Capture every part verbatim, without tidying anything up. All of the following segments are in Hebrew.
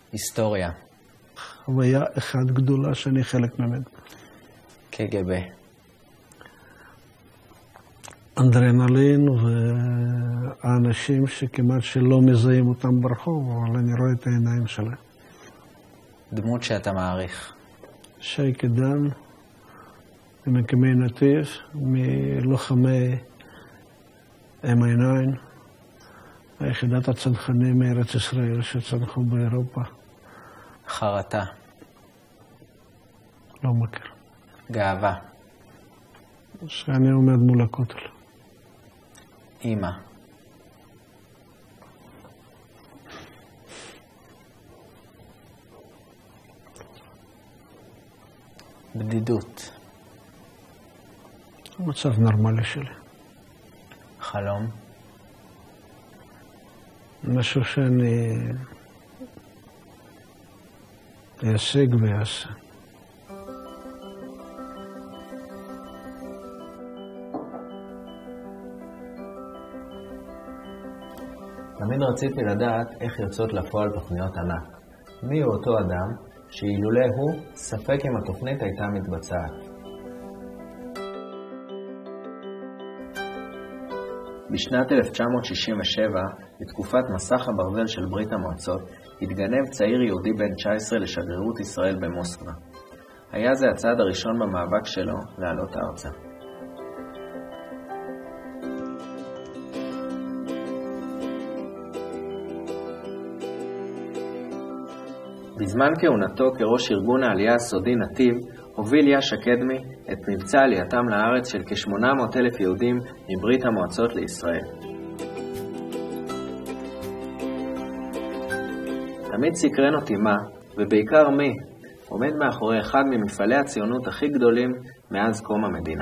היסטוריה. חוויה אחת גדולה שאני חלק ממנו. קג"ב. אנדרנלין והאנשים שכמעט שלא מזהים אותם ברחוב, אבל אני רואה את העיניים שלהם. דמות שאתה מעריך. שי קדם, ממקימי נתיב, מלוחמי אם עיניים, היחידת הצנחנים מארץ ישראל שצנחו באירופה. חרטה. לא מכיר. גאווה. שאני עומד מול הכותל. אמא. בדידות. מצב נורמלי שלי. חלום. משהו שאני אשיג ואעשה. תמיד רציתי לדעת איך יוצאות לפועל תוכניות ענק. מי הוא אותו אדם שאילולא הוא, ספק אם התוכנית הייתה מתבצעת. בשנת אלף תשע מאות שישים ושבע, בתקופת מסך הברזל של ברית המועצות, התגנב צעיר יהודי בן תשע עשרה לשגרירות ישראל במוסקבה. היה זה הצעד הראשון במאבק שלו לעלות ארצה. בזמן כהונתו כראש ארגון העלייה הסודי נתיב, הוביל יאשה קדמי את מבצע עלייתם לארץ של כ-שמונה מאות אלף יהודים מברית המועצות לישראל. תמיד סקרן אותי מה, ובעיקר מי, עומד מאחורי אחד ממפעלי הציונות הכי גדולים מאז קום המדינה.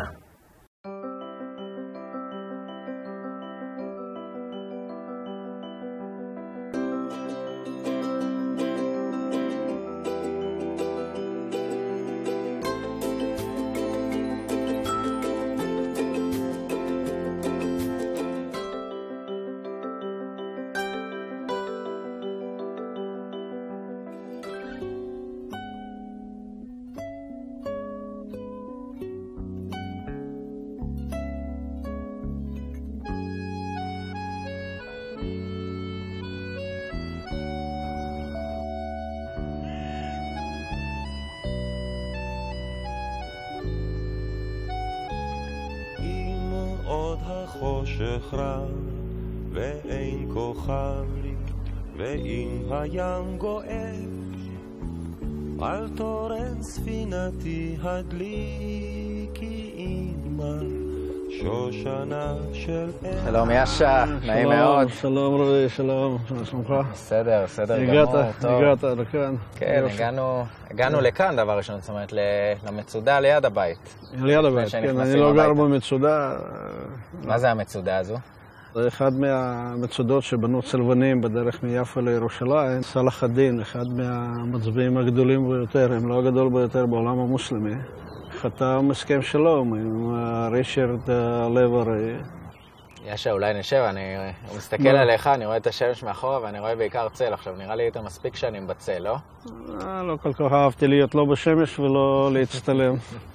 עוד החושך רב ואין כוכב לי ואם הים גואל על תורן ספינתי הדליקי אימא שושנה של שלום יאשה, נעים מאוד. שלום רבי, שלום, שלומך? בסדר, בסדר גמור, טוב. הגעת לכאן. כן, הגענו, הגענו לכאן דבר ראשון, זאת אומרת למצודה ליד הבית. ליד הבית, כן, אני לא גר במצודה. מה זה המצודה הזו? זה אחד מהמצודות שבנו צלבנים בדרך מיפו לירושלים. סלאח א-דין, אחד מהמצביעים הגדולים ביותר, אם לא הגדול ביותר בעולם המוסלמי. חתם הסכם שלום עם ריצ'רד לברי. יאשה, אולי נשב, אני מסתכל עליך, אני רואה את השמש מאחורה ואני רואה בעיקר צל. עכשיו, נראה לי היית מספיק שנים בצל, לא? לא כל כך אהבתי להיות לא בשמש ולא להצטלם.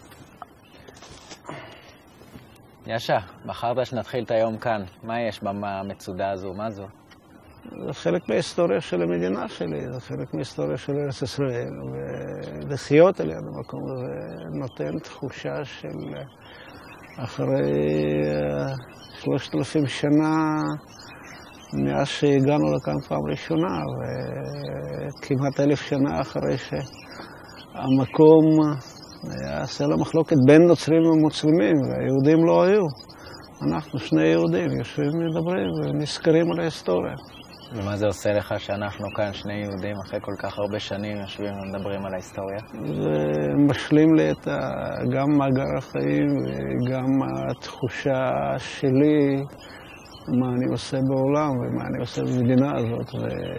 יאשה, בחרת שנתחיל את היום כאן. מה יש במצודה הזו? מה זו? זה חלק מההיסטוריה של המדינה שלי, זה חלק מההיסטוריה של ארץ ישראל, ולחיות על יד המקום הזה נותן תחושה של אחרי שלושת אלפים שנה מאז שהגענו לכאן פעם ראשונה, וכמעט אלף שנה אחרי שהמקום היה סלע מחלוקת בין נוצרים ומוסלמים, והיהודים לא היו. אנחנו שני יהודים יושבים ומדברים ונזכרים על ההיסטוריה. ומה זה עושה לך שאנחנו כאן שני יהודים אחרי כל כך הרבה שנים יושבים ומדברים על ההיסטוריה? זה משלים לי את גם מאגר החיים וגם התחושה שלי מה אני עושה בעולם ומה אני עושה במדינה הזאת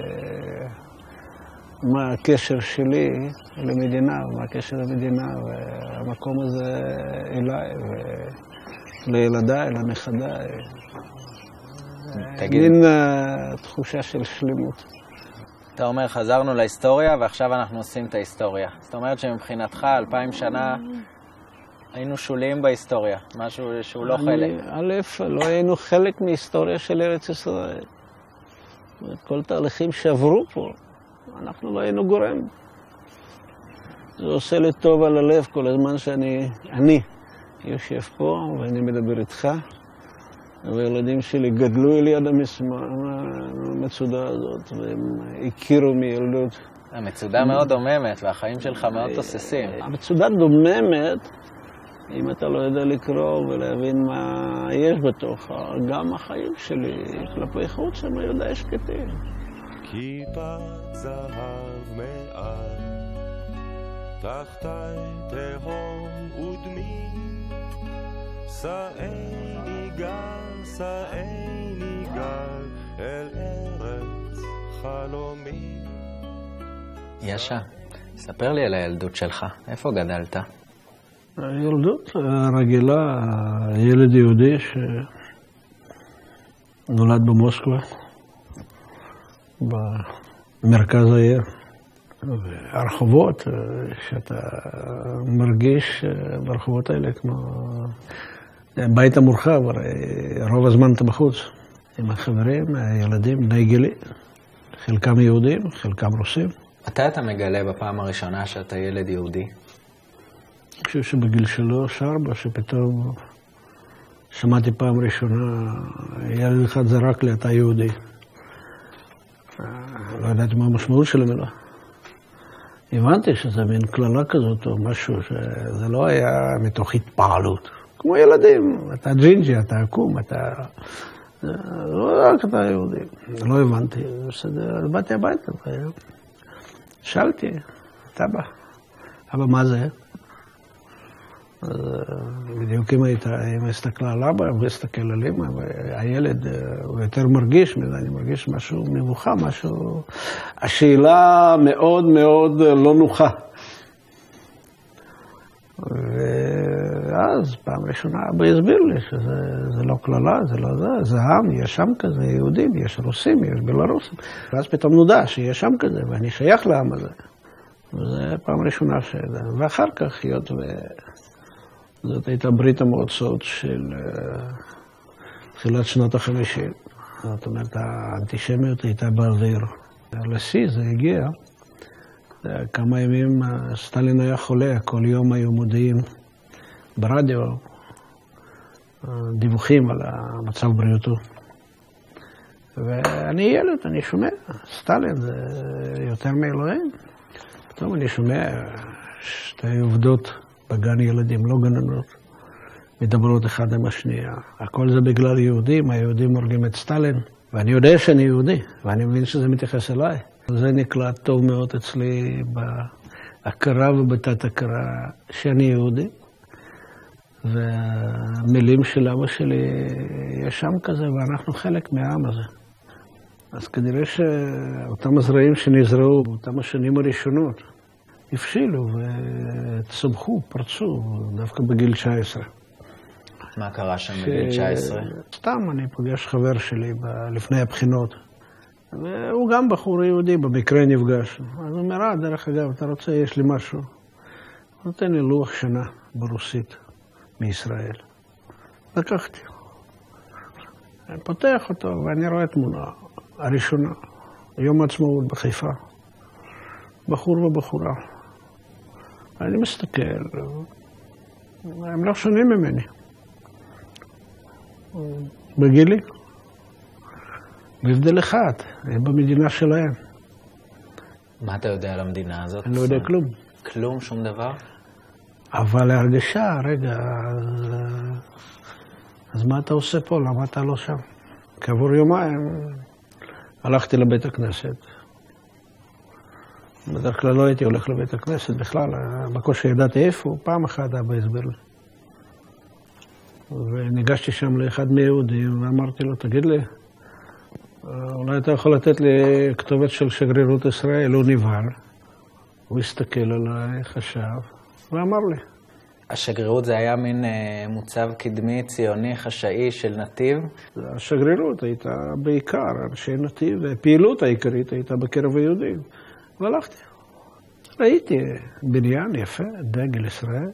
ומה הקשר שלי למדינה ומה הקשר למדינה והמקום הזה אליי ולילדיי, לנכדיי. מין תחושה של שלמות. אתה אומר, חזרנו להיסטוריה ועכשיו אנחנו עושים את ההיסטוריה. זאת אומרת שמבחינתך, אלפיים שנה, היינו שוליים בהיסטוריה, משהו שהוא לא חלק. א', לא היינו חלק מהיסטוריה של ארץ ישראל. כל תהליכים שעברו פה, אנחנו לא היינו גורם. זה עושה לי טוב על הלב כל הזמן שאני, אני יושב פה ואני מדבר איתך, והילדים שלי גדלו אל יד המצודה הזאת, והם הכירו מילדות. המצודה מאוד דוממת, והחיים שלך מאוד תוססים. המצודה דוממת, אם אתה לא יודע לקרוא ולהבין מה יש בתוך, גם החיים שלי כלפי חוץ הם יודע שקטים. כיפת זהב מעל, תחתי תהום ודמי, סעני גל, סעני גל, אל ארץ חלומי. ישה, ספר לי על הילדות שלך, איפה גדלת? הילדות רגילה, ילד יהודי שנולד במוסקבה, במרכז העיר. הרחובות, שאתה מרגיש ברחובות האלה כמו בית המורחב, רוב הזמן אתה בחוץ. עם החברים, הילדים, בני גילי, חלקם יהודים, חלקם רוסים. מתי אתה מגלה בפעם הראשונה שאתה ילד יהודי? אני חושב שבגיל שלוש, ארבע, שפתאום שמעתי פעם ראשונה, ילד אחד זרק לי, אתה יהודי. לא ידעתי מה המשמעות של המילה. הבנתי שזה מין כללה כזאת או משהו, שזה לא היה מתוך התפעלות. כמו ילדים, אתה ג'ינג'י, אתה עקום, אתה... לא רק אתה יהודי. לא הבנתי, אז באתי הביתה. שאלתי, אתה בא. אבא, מה זה? אז בדיוק אם הייתה, אם הסתכלה על אבא, והסתכל על אמא, והילד הוא יותר מרגיש מזה, אני מרגיש משהו מבוכה, משהו... השאלה מאוד מאוד לא נוחה. ואז פעם ראשונה אבא הסביר לי שזה לא כללה, זה לא זה, זה עם, יש שם כזה, יהודים, יש רוסים, יש בלרוסים. ואז פתאום נודע שיש שם כזה, ואני שייך לעם הזה. וזה פעם ראשונה ש... ואחר כך, היות ו... זאת הייתה ברית המועצות של תחילת שנות החמישים. זאת אומרת, האנטישמיות הייתה באוויר. לשיא זה הגיע. כמה ימים סטלין היה חולה, כל יום היו מודיעים ברדיו דיווחים על המצב בריאותו. ואני ילד, אני שומע, סטלין זה יותר מאלוהים. פתאום אני שומע שתי עובדות בגן ילדים, לא גננות, מדברות אחד עם השנייה. הכל זה בגלל יהודים, היהודים הורגים את סטלין, ואני יודע שאני יהודי, ואני מבין שזה מתייחס אליי. זה נקלט טוב מאוד אצלי בהכרה ובתת הכרה שאני יהודי, והמילים של אבא שלי, יש שם כזה, ואנחנו חלק מהעם הזה. אז כנראה שאותם הזרעים שנזרעו באותם השנים הראשונות, הפשילו וצמחו, פרצו, דווקא בגיל תשע עשרה. מה קרה שם בגיל תשע עשרה? סתם, אני פוגש חבר שלי לפני הבחינות, והוא גם בחור יהודי, במקרה נפגש. אז הוא אומר, אה, דרך אגב, אתה רוצה, יש לי משהו. הוא נותן לי לוח שנה ברוסית מישראל. לקחתי. אני פותח אותו ואני רואה תמונה הראשונה, יום העצמאות בחיפה. בחור ובחורה. אני מסתכל, הם לא שונים ממני. בגילי. בהבדל אחד, הם במדינה שלהם. מה אתה יודע על המדינה הזאת? אני לא יודע כלום. כלום? שום דבר? אבל להרגשה, רגע, אז, אז מה אתה עושה פה? למה אתה לא שם? כעבור יומיים הלכתי לבית הכנסת. בדרך כלל לא הייתי הולך לבית הכנסת בכלל, בקושי ידעתי איפה, פעם אחת אבא הסביר לי. וניגשתי שם לאחד מיהודים ואמרתי לו, תגיד לי, אולי אתה יכול לתת לי כתובת של שגרירות ישראל, הוא נבהל. הוא הסתכל עליי, חשב, ואמר לי. השגרירות זה היה מין מוצב קדמי, ציוני, חשאי של נתיב? השגרירות הייתה בעיקר אנשי נתיב, והפעילות העיקרית הייתה בקרב היהודים. והלכתי. ראיתי בניין יפה, דגל ישראל,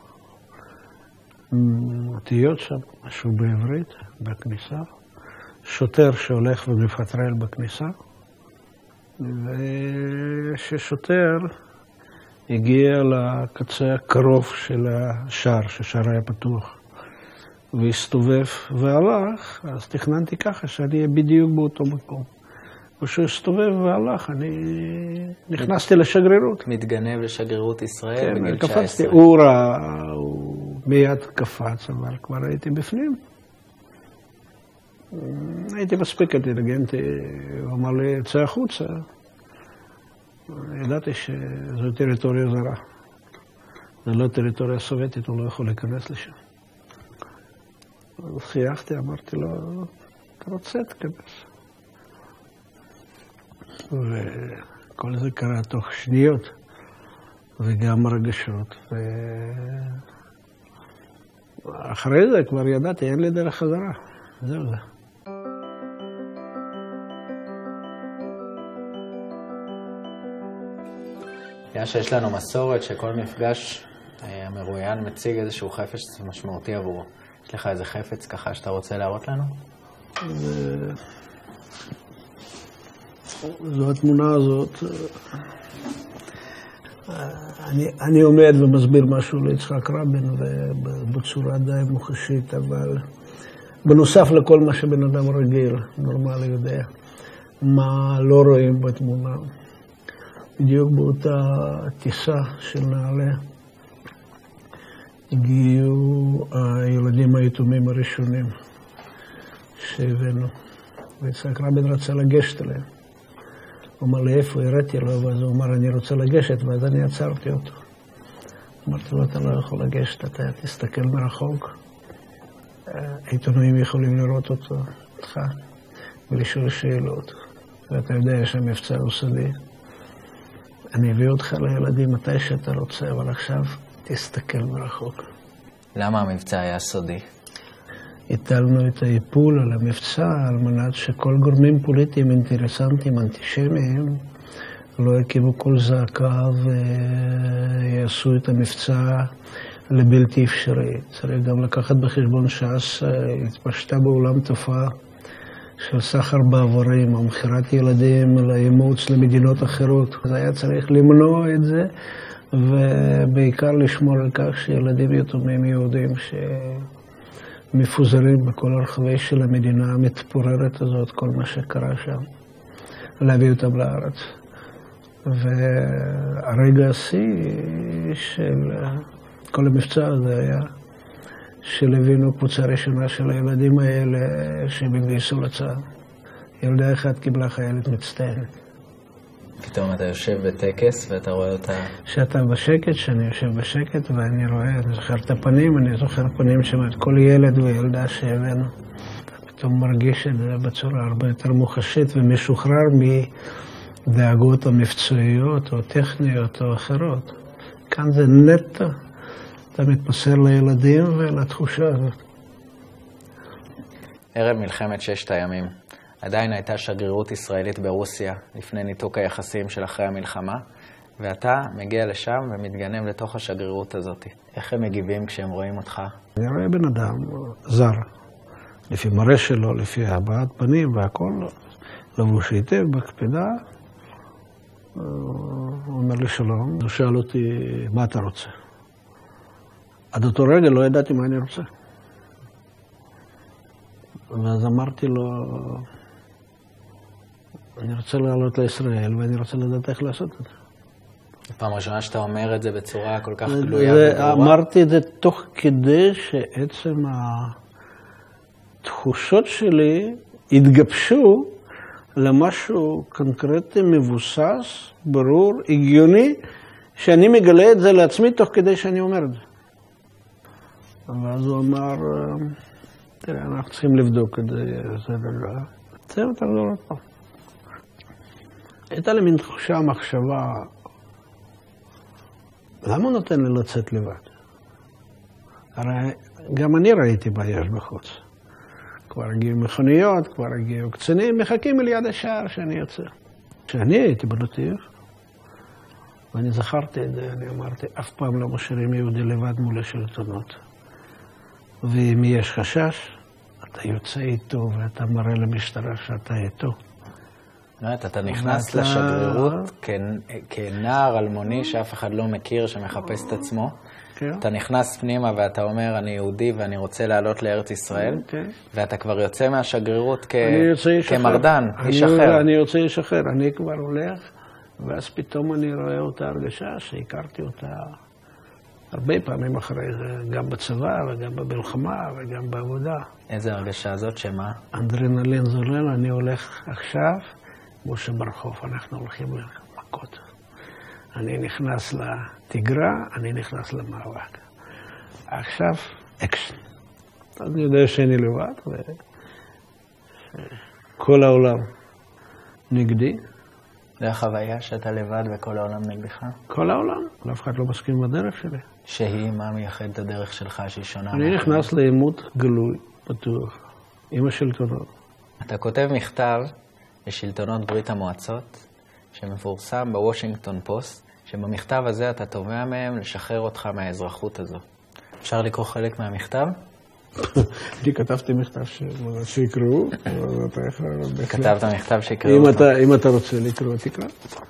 אותיות שם, משהו בעברית, בכניסה, שוטר שהולך ומפטרל בכניסה, וששוטר הגיע לקצה הקרוב של השער, שהשער היה פתוח, והסתובב והלך, אז תכננתי ככה שאני אהיה בדיוק באותו מקום. כשהוא הסתובב והלך, אני נכנסתי לשגרירות. מתגנב לשגרירות ישראל כן, בגיל תשע עשרה. הוא ראה, הוא מיד קפץ, אבל כבר הייתי בפנים. הייתי מספיק אינטליגנטי, הוא אמר לי, צא החוצה. ידעתי שזו טריטוריה זרה. זו לא טריטוריה סובייטית, הוא לא יכול להיכנס לשם. אז חייכתי, אמרתי לו, אתה רוצה תכנס. וכל זה קרה תוך שניות, וגם רגשות. ואחרי זה כבר ידעתי, אין לי דרך חזרה. זהו זה. היה שיש לנו מסורת שכל מפגש המרואיין מציג איזשהו חפץ משמעותי עבורו. יש לך איזה חפץ ככה שאתה רוצה להראות לנו? זו התמונה הזאת. אני, אני עומד ומסביר משהו ליצחק רבין בצורה די מוחשית, אבל בנוסף לכל מה שבן אדם רגיל, נורמלי יודע, מה לא רואים בתמונה. בדיוק באותה טיסה של נעל"ה הגיעו הילדים היתומים הראשונים שהבאנו, ויצחק רבין רצה לגשת אליהם. הוא אמר לי, איפה? הראיתי לו, ואז הוא אמר, אני רוצה לגשת, ואז אני עצרתי אותו. אמרתי לו, אתה לא יכול לגשת, אתה תסתכל מרחוק. העיתונאים יכולים לראות אותו, אותך, ולשאול שאלות. ואתה יודע שהמבצע הוא סודי. אני אביא אותך לילדים מתי שאתה רוצה, אבל עכשיו תסתכל מרחוק. למה המבצע היה סודי? הטלנו את האיפול על המבצע על מנת שכל גורמים פוליטיים אינטרסנטיים, אנטישמיים, לא יקימו כל זעקה ויעשו את המבצע לבלתי אפשרי. צריך גם לקחת בחשבון שאז התפשטה בעולם תופעה של סחר בעברים, או מכירת ילדים לאימוץ למדינות אחרות. אז היה צריך למנוע את זה, ובעיקר לשמור על כך שילדים יתומים יהודים שמפוזרים בכל הרחבי של המדינה המתפוררת הזאת, כל מה שקרה שם, להביא אותם לארץ. והרגע השיא של כל המבצע הזה היה שלווינו קבוצה ראשונה של הילדים האלה שהם התגייסו לצה"ל. ילדה אחת קיבלה חיילת מצטיינת. פתאום אתה יושב בטקס ואתה רואה אותה... שאתה בשקט, שאני יושב בשקט ואני רואה, אני זוכר את הפנים, אני זוכר פנים שם את כל ילד וילדה שהבאנו. פתאום מרגיש את זה בצורה הרבה יותר מוחשית ומשוחרר מדאגות המבצעיות או טכניות או אחרות. כאן זה נטו. אתה מתמסר לילדים ולתחושה הזאת. ערב מלחמת ששת הימים, עדיין הייתה שגרירות ישראלית ברוסיה לפני ניתוק היחסים של אחרי המלחמה, ואתה מגיע לשם ומתגנב לתוך השגרירות הזאת. איך הם מגיבים כשהם רואים אותך? אני רואה בן אדם זר, לפי מראה שלו, לפי הבעת פנים והכל, לבוש היטב בקפידה. הוא אומר לי שלום, הוא שאל אותי, מה אתה רוצה? עד אותו רגע לא ידעתי מה אני רוצה. ואז אמרתי לו, אני רוצה לעלות לישראל ואני רוצה לדעת איך לעשות את זה. פעם ראשונה שאתה אומר את זה בצורה כל כך גלויה וברורה? אמרתי את זה תוך כדי שעצם התחושות שלי התגבשו למשהו קונקרטי, מבוסס, ברור, הגיוני, שאני מגלה את זה לעצמי תוך כדי שאני אומר את זה. ואז הוא אמר, תראה, אנחנו צריכים לבדוק את זה, זה דבר. זהו, תחזור עוד פעם. הייתה לי מין תחושה, מחשבה, למה הוא נותן לי לצאת לבד? הרי גם אני ראיתי מה יש בחוץ. כבר הגיעו מכוניות, כבר הגיעו קצינים, מחכים על יד השער שאני יוצא. כשאני הייתי בנתיב, ואני זכרתי את זה, אני אמרתי, אף פעם לא משאירים יהודי לבד מול השלטונות. ואם יש חשש, אתה יוצא איתו ואתה מראה למשטרה שאתה איתו. נועט, אתה נכנס לשגרירות כנער אלמוני שאף אחד לא מכיר, שמחפש את עצמו. אתה נכנס פנימה ואתה אומר, אני יהודי ואני רוצה לעלות לארץ ישראל, ואתה כבר יוצא מהשגרירות כמרדן, איש אחר. אני יוצא איש אחר, אני כבר הולך, ואז פתאום אני רואה אותה הרגשה שהכרתי אותה הרבה פעמים אחרי זה, גם בצבא וגם במלחמה וגם בעבודה. איזה הרגשה הזאת, שמה? אדרנלין זורם, אני הולך עכשיו, כמו שברחוב, אנחנו הולכים למכות. אני נכנס לתגרה, אני נכנס למאבק. עכשיו, אקשן. אני יודע שאני לבד, וכל העולם נגדי. זה החוויה שאתה לבד וכל העולם נגדך? כל העולם, אף אחד לא מסכים בדרך שלי. שהיא, מה מייחד את הדרך שלך שהיא שונה? אני נכנס לעימות גלוי, פתוח, עם השלטונות. אתה כותב מכתב לשלטונות ברית המועצות, שמפורסם בוושינגטון פוסט, שבמכתב הזה אתה תובע מהם לשחרר אותך מהאזרחות הזו. אפשר לקרוא חלק מהמכתב? אני כתבתי מכתב שיקראו. כתבת מכתב שיקראו? אם אתה רוצה לקרוא, תקרא.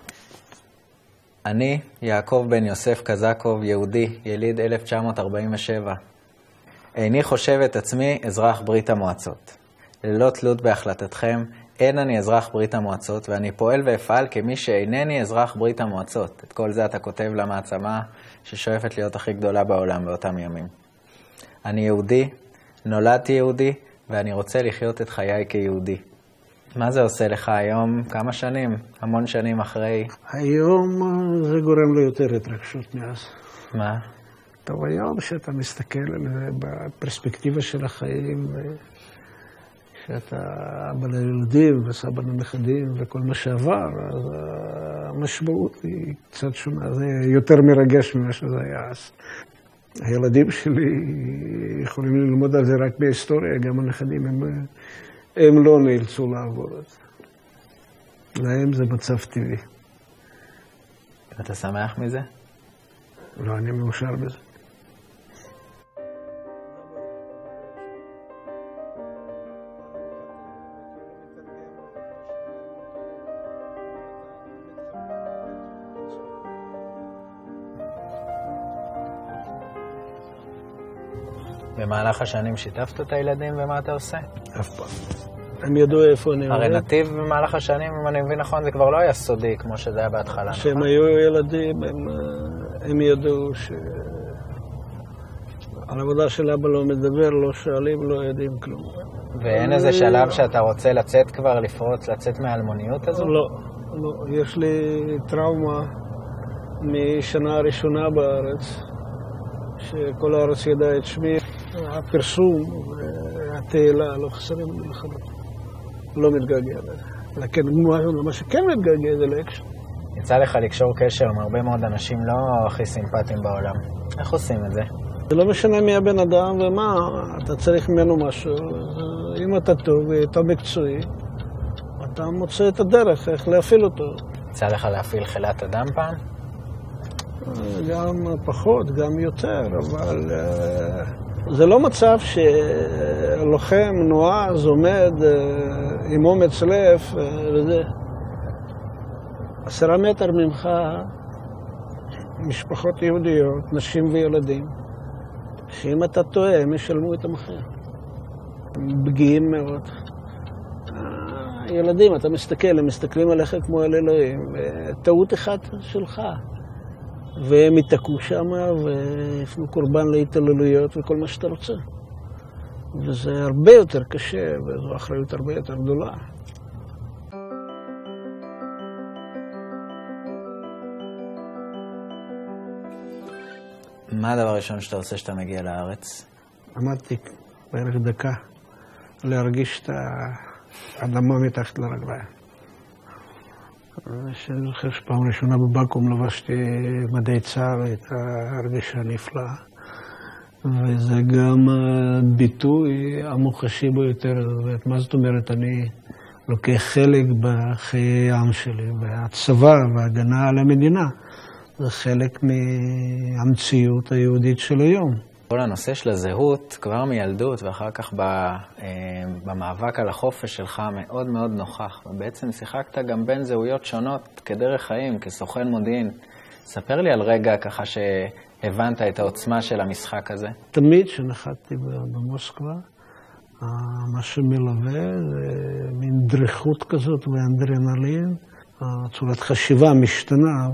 אני, יעקב בן יוסף קזקוב, יהודי, יליד אלף תשע מאות ארבעים ושבע. איני חושב את עצמי אזרח ברית המועצות. ללא תלות בהחלטתכם, אין אני אזרח ברית המועצות, ואני פועל ואפעל כמי שאינני אזרח ברית המועצות. את כל זה אתה כותב למעצמה ששואפת להיות הכי גדולה בעולם באותם ימים. אני יהודי, נולדתי יהודי, ואני רוצה לחיות את חיי כיהודי. מה זה עושה לך היום? כמה שנים? המון שנים אחרי? היום זה גורם לו יותר התרגשות מאז. מה? טוב, היום שאתה מסתכל על זה בפרספקטיבה של החיים, שאתה אבא לילדים וסבא לנכדים וכל מה שעבר, אז המשמעות היא קצת שונה. זה יותר מרגש ממה שזה היה אז. הילדים שלי יכולים ללמוד על זה רק בהיסטוריה, גם הנכדים הם, הם לא נאלצו לעבור את זה. להם זה מצב טבעי. אתה שמח מזה? לא, אני מאושר בזה. במהלך השנים שיתפת את הילדים ומה אתה עושה? אף פעם. הם ידעו איפה אני עובד. הרי נתיב במהלך השנים, אם אני מבין נכון, זה כבר לא היה סודי כמו שזה היה בהתחלה. כשהם היו ילדים, הם, הם ידעו ש... על העבודה של אבא לא מדבר, לא שואלים, לא יודעים כלום. ואין איזה שלב שאתה רוצה לצאת כבר, לפרוץ, לצאת מהאלמוניות הזו? לא, לא. יש לי טראומה משנה הראשונה בארץ, שכל הארץ ידע את שמי. הפרסום והתהילה לא חסרים מלחמות. לא מתגעגע לזה. לכן, מה שכן מתגעגע זה לאקשן. יצא לך לקשור קשר עם הרבה מאוד אנשים לא הכי סימפטיים בעולם. איך עושים את זה? זה לא משנה מי הבן אדם ומה, אתה צריך ממנו משהו. אם אתה טוב ואתה מקצועי, אתה מוצא את הדרך איך להפעיל אותו. יצא לך להפעיל חילת אדם פעם? גם פחות, גם יותר, אבל זה לא מצב שלוחם נועז עומד עם אומץ לב וזה. עשרה מטר ממך, משפחות יהודיות, נשים וילדים, שאם אתה טועה, הם ישלמו את המחיר. פגיעים מאוד. ילדים, אתה מסתכל, הם מסתכלים עליך כמו על אלוהים, וטעות אחת שלך. והם יתקעו שם ויפנו קורבן להתעללויות וכל מה שאתה רוצה. וזה הרבה יותר קשה, וזו אחריות הרבה יותר גדולה. מה הדבר הראשון שאתה עושה שאתה מגיע לארץ? עמדתי בערך דקה להרגיש את האדמה מתחת לרגליים. אני זוכר שפעם ראשונה בבקו"ם לבשתי מדי צה"ל, הייתה הרגשה נפלאה. וזה גם הביטוי המוחשי ביותר. מה זאת אומרת? אני לוקח חלק בחיי העם שלי, והצבא וההגנה על המדינה. זה חלק מהמציאות היהודית של היום. כל הנושא של הזהות, כבר מילדות ואחר כך במאבק על החופש שלך מאוד מאוד נוכח. ובעצם שיחקת גם בין זהויות שונות כדרך חיים, כסוכן מודיעין. ספר לי על רגע ככה שהבנת את העוצמה של המשחק הזה. תמיד כשנחתתי במוסקבה, מה שמלווה זה מין דריכות כזאת ואנדרנלין, צורת חשיבה משתנה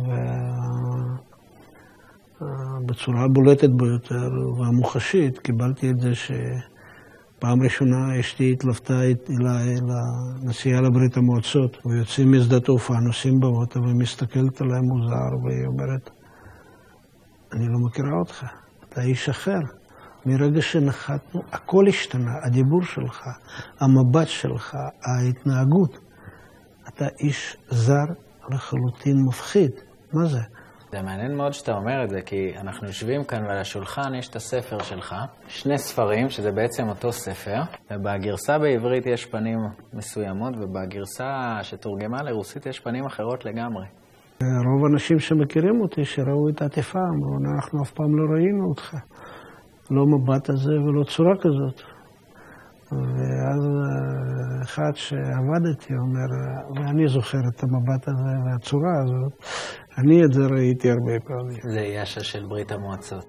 ובצורה הבולטת ביותר והמוחשית. קיבלתי את זה שפעם ראשונה אשתי התלוותה אליי לנסיעה לברית המועצות, ויוצאים משדה תעופה, נוסעים באוטו ומסתכלת עליי מוזר, והיא אומרת, אני לא מכירה אותך, אתה איש אחר. מרגע שנחתנו, הכל השתנה, הדיבור שלך, המבט שלך, ההתנהגות. אתה איש זר לחלוטין מפחיד. מה זה? זה מעניין מאוד שאתה אומר את זה, כי אנחנו יושבים כאן ועל השולחן יש את הספר שלך, שני ספרים, שזה בעצם אותו ספר, ובגרסה בעברית יש פנים מסוימות, ובגרסה שתורגמה לרוסית יש פנים אחרות לגמרי. רוב האנשים שמכירים אותי, שראו את העטיפה, אמרו, אנחנו אף פעם לא ראינו אותך. לא מבט הזה ולא צורה כזאת. ואז אחד שעבדתי אומר, ואני זוכר את המבט הזה והצורה הזאת, אני את זה ראיתי הרבה פעמים. זה יש"ע של ברית המועצות.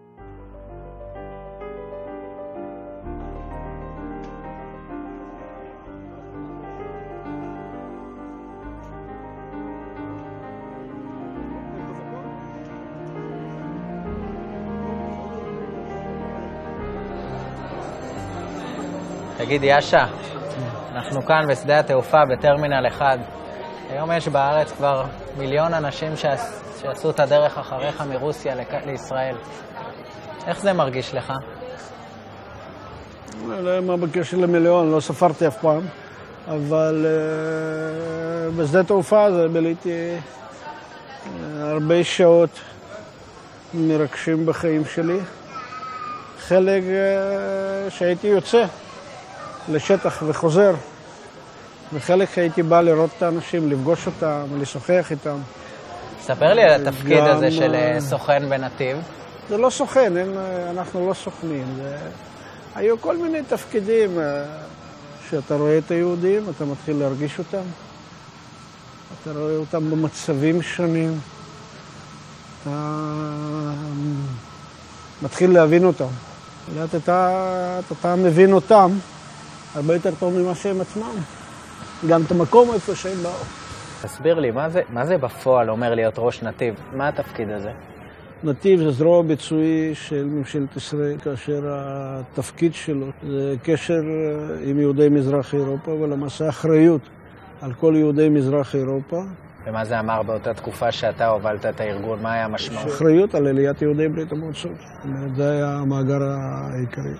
תגיד, יש"ע, אנחנו כאן בשדה התעופה בטרמינל אחד. היום יש בארץ כבר מיליון אנשים שעשו את הדרך אחריך מרוסיה לישראל. איך זה מרגיש לך? מה בקשר למיליון? לא ספרתי אף פעם. אבל בשדה תעופה זה ביליתי הרבה שעות מרגשים בחיים שלי. חלק שהייתי יוצא לשטח וחוזר, וחלק הייתי בא לראות את האנשים, לפגוש אותם, לשוחח איתם. ספר לי על התפקיד גם הזה של סוכן בנתיב. זה לא סוכן, אין, אנחנו לא סוכנים. זה... היו כל מיני תפקידים שאתה רואה את היהודים, אתה מתחיל להרגיש אותם. אתה רואה אותם במצבים שונים. אתה מתחיל להבין אותם. לאט אתה, אתה מבין אותם הרבה יותר טוב ממה שהם עצמם. גם את המקום איפה שהם באו. תסביר לי, מה זה, מה זה בפועל אומר להיות ראש נתיב? מה התפקיד הזה? נתיב זה זרוע ביצועי של ממשלת ישראל, כאשר התפקיד שלו זה קשר עם יהודי מזרח אירופה, ולמעשה אחריות על כל יהודי מזרח אירופה. ומה זה אמר באותה תקופה שאתה הובלת את הארגון? מה היה המשמעות? אחריות על עליית יהודי ברית המועצות. זה היה המאגר העיקרי.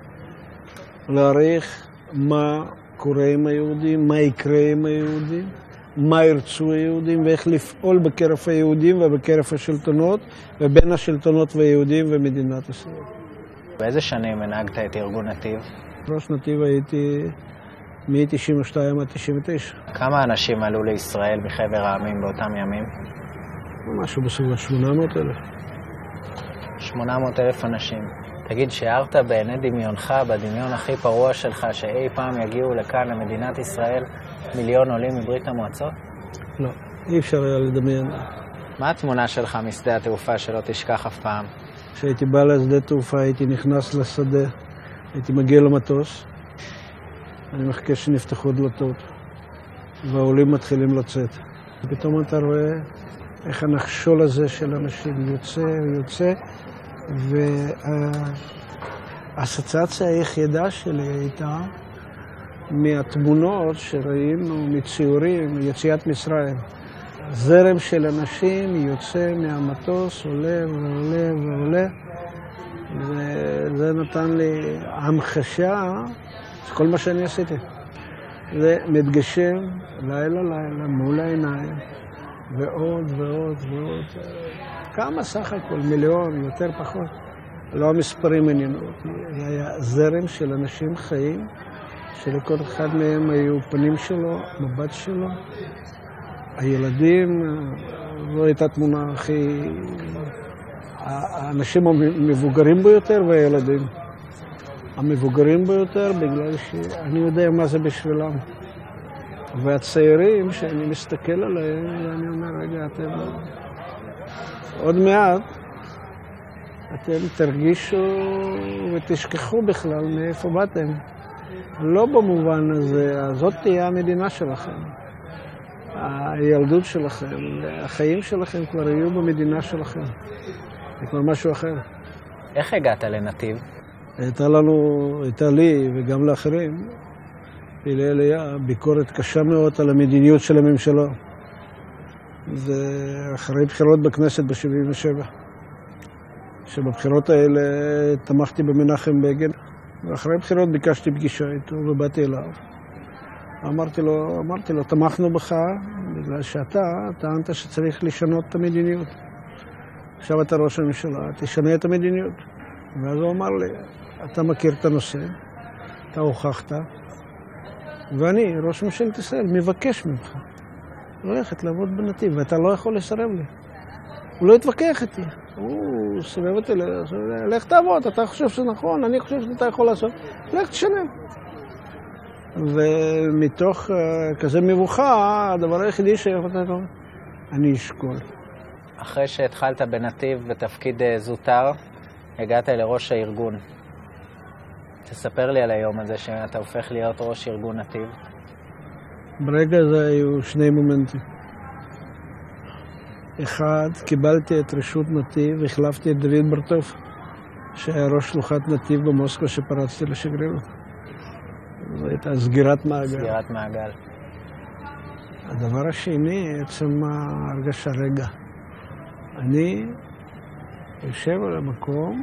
להעריך מה קורה עם היהודים, מה יקרה עם היהודים, מה ירצו היהודים, ואיך לפעול בקרב היהודים ובקרב השלטונות, ובין השלטונות והיהודים ומדינת ישראל. באיזה שנים הנהגת את ארגון נתיב? ראש נתיב הייתי מ-תשעים ושתיים עד תשעים ותשע. כמה אנשים עלו לישראל מחבר העמים באותם ימים? משהו בסביבות שמונה מאות אלף. שמונה מאות אלף אנשים. תגיד, שיערת בעיני דמיונך, בדמיון הכי פרוע שלך, שאי פעם יגיעו לכאן, למדינת ישראל, מיליון עולים מברית המועצות? לא, אי אפשר היה לדמיין. מה התמונה שלך משדה התעופה שלא תשכח אף פעם? כשהייתי בא לשדה תעופה, הייתי נכנס לשדה, הייתי מגיע למטוס, אני מחכה שנפתחו דלתות, והעולים מתחילים לצאת. ופתאום אתה רואה איך הנחשול הזה של אנשים יוצא ויוצא, והאסוציאציה היחידה שלי הייתה מהתמונות שראינו מציורים, יציאת מצרים. זרם של אנשים יוצא מהמטוס, עולה ועולה ועולה, וזה נתן לי המחשה, זה כל מה שאני עשיתי. זה מתגשם לילה לילה מול העיניים, ועוד ועוד ועוד. כמה סך הכל? מיליון, יותר פחות. לא המספרים עניינו אותי, היה זרם של אנשים חיים, שלכל אחד מהם היו פנים שלו, מבט שלו. הילדים, זו הייתה תמונה הכי... האנשים המבוגרים ביותר והילדים. המבוגרים ביותר בגלל שאני יודע מה זה בשבילם. והצעירים שאני מסתכל עליהם, ואני אומר, רגע, אתם... עוד מעט, אתם תרגישו ותשכחו בכלל מאיפה באתם. לא במובן הזה, זאת תהיה המדינה שלכם. הילדות שלכם, החיים שלכם כבר יהיו במדינה שלכם. זה כבר משהו אחר. איך הגעת לנתיב? הייתה לנו, הייתה לי וגם לאחרים, פעילי עלייה, ביקורת קשה מאוד על המדיניות של הממשלה. זה אחרי בחירות בכנסת ב-שבעים ושבע. שבבחירות האלה תמכתי במנחם בגין, ואחרי בחירות ביקשתי פגישה איתו ובאתי אליו. אמרתי לו, אמרתי לו, תמכנו בך בגלל שאתה טענת שצריך לשנות את המדיניות. עכשיו אתה ראש הממשלה, תשנה את המדיניות. ואז הוא אמר לי, אתה מכיר את הנושא, אתה הוכחת, ואני, ראש ממשלת ישראל, מבקש ממך ללכת לעבוד בנתיב, ואתה לא יכול לסרב לי. הוא לא התווכח איתי. הוא סובב אותי, לך תעבוד, אתה חושב שזה נכון, אני חושב שאתה יכול לעשות, לך תשנה. ומתוך כזה מבוכה, הדבר היחידי שיכולתי לומר, אני אשקול. אחרי שהתחלת בנתיב בתפקיד זוטר, הגעת לראש הארגון. תספר לי על היום הזה שאתה הופך להיות ראש ארגון נתיב. ברגע הזה היו שני מומנטים. אחד, קיבלתי את רשות נתיב והחלפתי את דוד ברטוב, שהיה ראש שלוחת נתיב במוסקבה שפרצתי לשגרירות. זו הייתה סגירת מעגל. סגירת מעגל. הדבר השני, עצם הרגשה רגע. אני יושב על המקום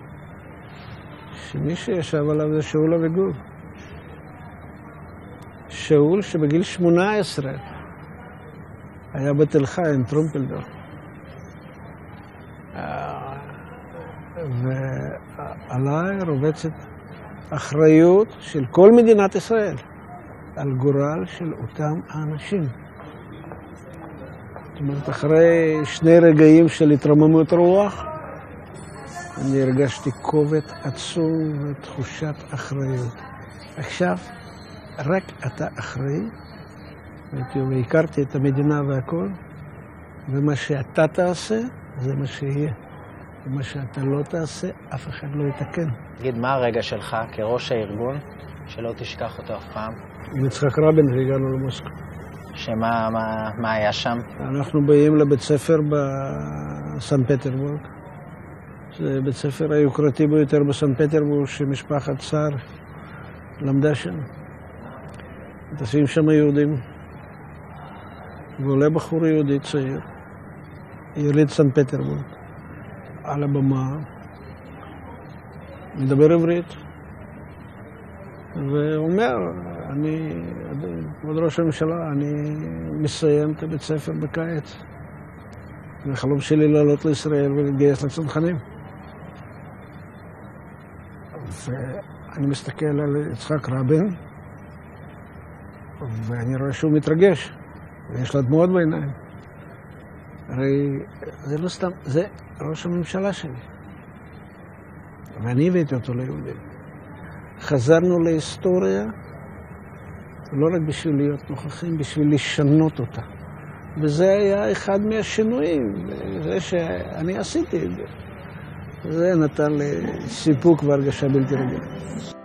שמי שישב עליו זה שאול אביגור. שאול שבגיל שמונה עשרה היה בתל חי עם טרומפלדור. ועליי רובצת אחריות של כל מדינת ישראל על גורל של אותם האנשים. זאת אומרת, אחרי שני רגעים של התרוממות רוח, אני הרגשתי כובד עצום ותחושת אחריות. עכשיו, רק אתה אחראי, והכרתי את המדינה והכל, ומה שאתה תעשה, זה מה שיהיה. ומה שאתה לא תעשה, אף אחד לא יתקן. תגיד, מה הרגע שלך כראש הארגון, שלא תשכח אותו אף פעם? עם יצחק רבין והגענו למוסקבה. שמה מה, מה היה שם? אנחנו באים לבית ספר בסן פטרבורג. זה בית ספר היוקרתי ביותר בסן פטרבורג, שמשפחת צאר למדה שם. טסים שם יהודים. ועולה בחור יהודי צעיר, יליד סן פטרבורג, על הבמה, מדבר עברית, ואומר, אני, כבוד ראש הממשלה, אני מסיים את הבית ספר בקיץ. והחלום שלי לעלות לישראל ולהתגייס לצנחנים. ואני מסתכל על יצחק רבין, ואני רואה שהוא מתרגש. ויש לה דמעות בעיניים. הרי זה לא סתם, זה ראש הממשלה שלי. ואני הבאתי אותו ליהודים. חזרנו להיסטוריה, לא רק בשביל להיות נוכחים, בשביל לשנות אותה. וזה היה אחד מהשינויים, זה שאני עשיתי את זה. זה נתן לי סיפוק והרגשה בלתי רגילה.